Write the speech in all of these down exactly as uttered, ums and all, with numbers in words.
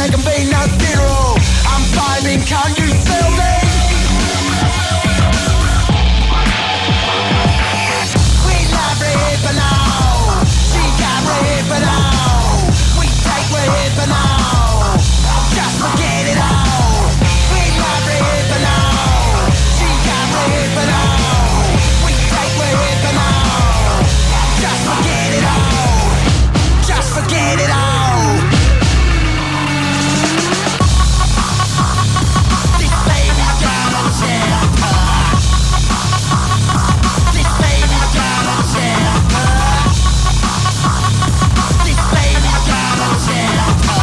there can be no funeral. I'm vibing, can't you feel me? We love it, but now she got rid, but now we take rid, but now just forget it all. We love it, but now she got rid, but now we take rid, but now just forget it all. Just forget it all. This baby's got a temper. This baby's got a temper. This baby's got a temper.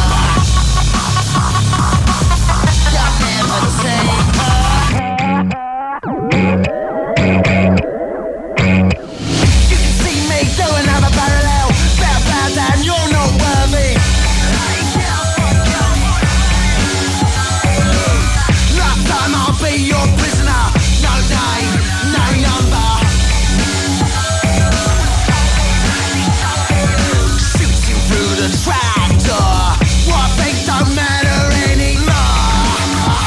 You'll never take her. You can see me do another parallel. Bow, bow down, you're not worthy. Last time I'll be your prisoner. No name, no number. Shooting through the trapdoor. What I think don't matter anymore.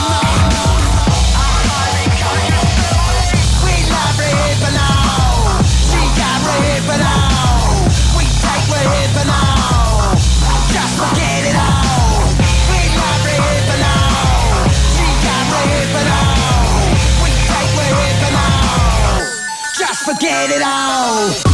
We love red, but now she got red, but now we take red, but now just forget it all. We love red, but now she got red, but now we take red, but now just forget it all.